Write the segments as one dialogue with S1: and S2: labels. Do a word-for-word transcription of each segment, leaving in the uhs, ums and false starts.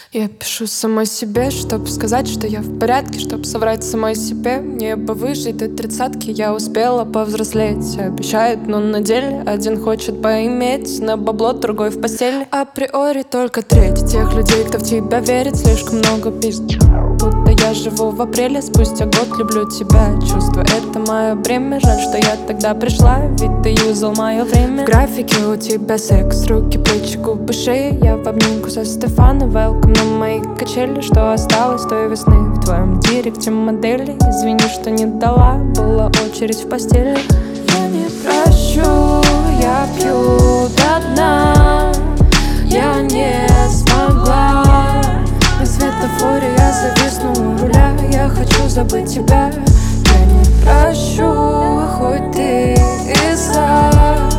S1: Я пишу самой себе, чтоб сказать, что я в порядке, чтоб соврать самой себе. Мне бы выжить до тридцатки, я успела повзрослеть. Обещают, но на деле один хочет поиметь на бабло, другой в постели. Априори только треть тех людей, кто в тебя верит. Слишком много пизд, будто я живу в апреле. Спустя год люблю тебя, чувство это мое бремя. Жаль, что я тогда пришла, ведь ты юзал мое время. В графике у тебя секс, руки, плечи, губы, шеи. Я в обнимку со Стефана, welcome на мои качели. Что осталось той весны в твоем директе модели? Извини, что не дала, была очередь в постели. Я не прощу, я пью до дна. Я не смогла. На светофоре я зависну у руля. Я хочу забыть тебя. Я не прощу, хоть ты и за.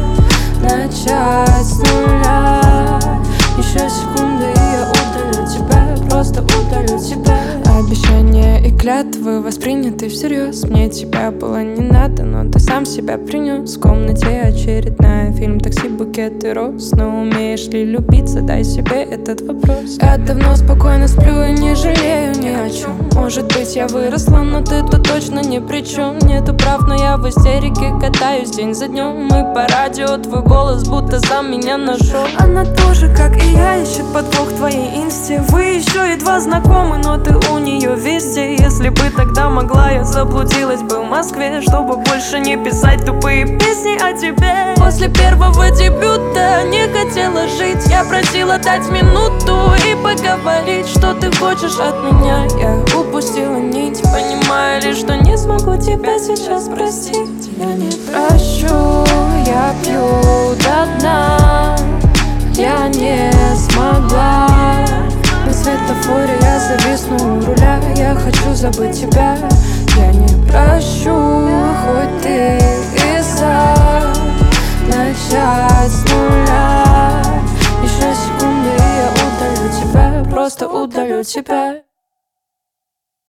S1: Начать с нуля. Еще секунды, и я удалю тебя. Просто удалю тебя. Обещания и клятвы восприняты всерьез. Мне тебя было не надо, но ты сам себя принес. В комнате очередная, фильм «Такси», букеты роз. Но умеешь ли любить? Задай себе этот вопрос. Я давно спокойно сплю и не жалею ни о чем. Может быть, я выросла, но ты тут точно ни при чем. Нету прав, но я в истерике катаюсь день за днем. Мы по радио, твой голос будто сам меня нашел. Она тоже, как и я, ищет подвох в твоей инсте. Вы еще едва знакомы, но ты у нее везде. Если бы тогда могла, я заблудилась бы в Москве, чтобы больше не писать тупые песни о тебе. После первого дебюта не хотела жить. Я просила дать минуту и поговорить. Что ты хочешь от меня? Я упустила нить, понимая лишь, что не смогу тебя сейчас простить. Я не прощу, я пью до дна. Я не смогла. На светофоре я зависну у руля. Я хочу забыть тебя. Я не прощу, хоть ты и за. Начать с нуля. Еще секунды, и я удалю тебя. Просто удалю тебя.